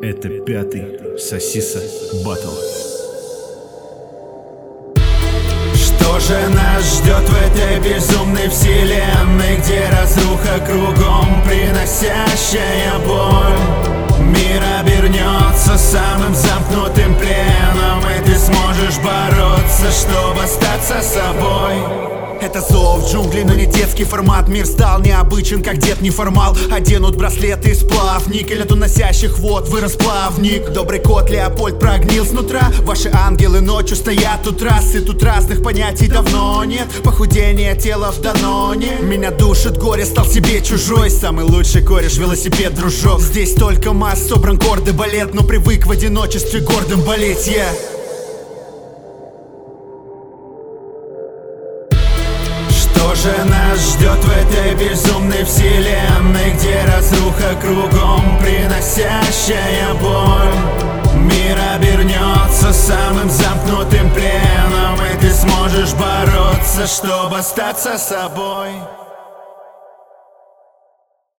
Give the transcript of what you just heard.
Это пятый Сосиса Баттл. Что же нас ждет в этой безумной вселенной, где разруха кругом, приносящая боль? Мир обернется самым замкнутым пленом, и ты сможешь бороться, чтобы остаться собой. Это зов джунглей, но не детский формат. Мир стал необычен, как дед неформал. Оденут браслеты из сплав, никель от уносящих вод вырос плавник. Добрый кот Леопольд прогнил снутра. Ваши ангелы ночью стоят у трассы. Тут разных понятий давно нет. Похудение тела в Даноне. Меня душит горе, стал себе чужой. Самый лучший кореш, велосипед, дружок. Здесь только масс, собран гордый балет, но привык в одиночестве гордым болеть я. Что же нас ждет в этой безумной вселенной, где разруха кругом, приносящая боль? Мир обернется самым замкнутым пленом, и ты сможешь бороться, чтобы остаться собой.